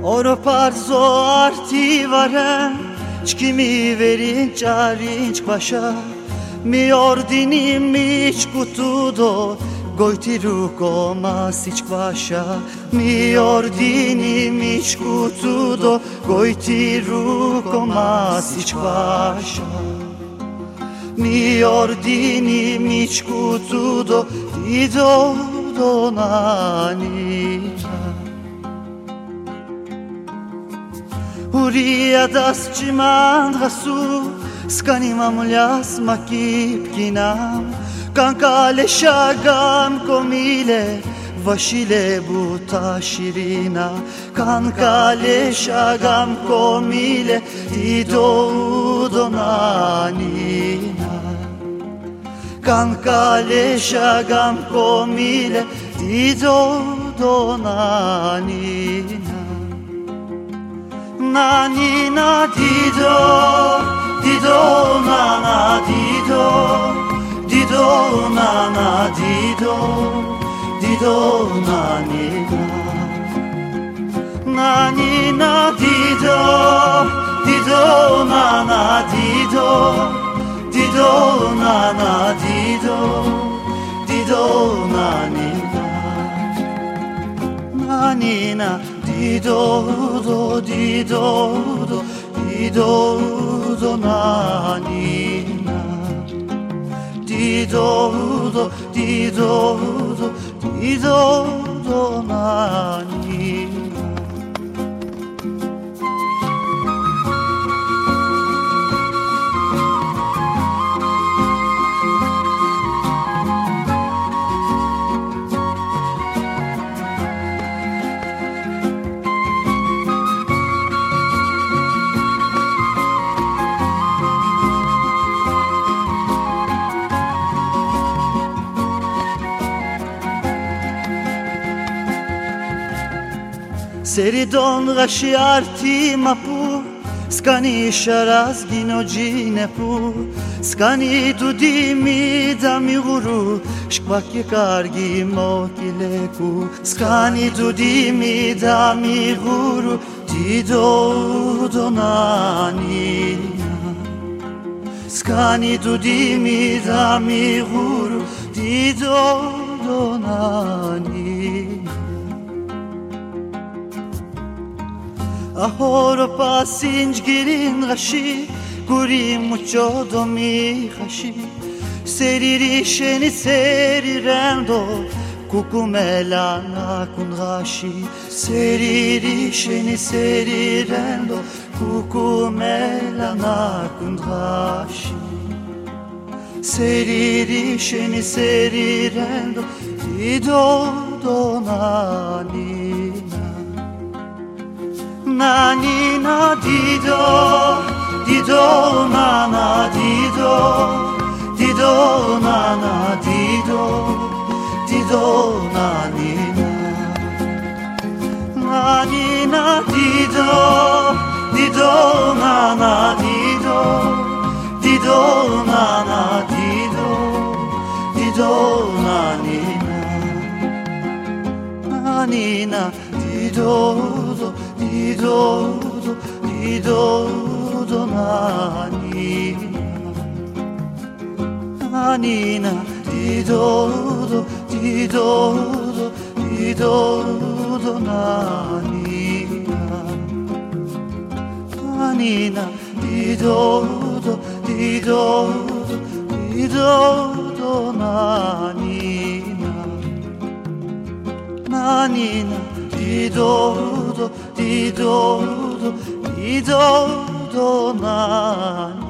Oro parzo arti varem, çkimi verin çarinç paşa. Mi ordini miç kutudo, gojti ruko masiç paşa. Mi ordini miç kutudo, gojti ruko masiç paşa. Mi ordini miç kutudo, dido donanina. Uria das cimand rasu, skanim amuljas makip kinam. Kankale şagam komile, vaşile buta şirina. Kankale şagam komile, dido donanina. Kankale şagam komile, dido donanina. Nanina dido, dido nana dido, dido nana dido, dido nanina. Nanina dido, dido nana dido, dido nana dido, dido nanina. Nanina dido do, dido do, dido do nanina. Dido do, dido do, dido do nanina. Seridon rashi arti mapu, skani sharaz ginojine pu. Skani dudimi dami guru, shkvak yekargi mokileku. Skani dudimi dami guru, dido donanina. Skani dudimi dami guru, dido donanina. Ahoro pasinj girin rashi, gurim mucho domi khashi. Seriri sheni serirendo, kukumela na kun rashi. Seriri sheni serirendo, kukumela na kun rashi. Seriri sheni serirendo, dido donanina. Nanina dido, dido nana dido, dido nana dido, dido nanina. Nanina dido, dido nana dido, dido nana dido, dido nanina. Nanina dido do, dido do, dido do nanina. Nanina dido do, dido do, dido do nanina. Nanina dido do, dido do, dido do nanina. Nanina dido do, dido do, dido do nanina.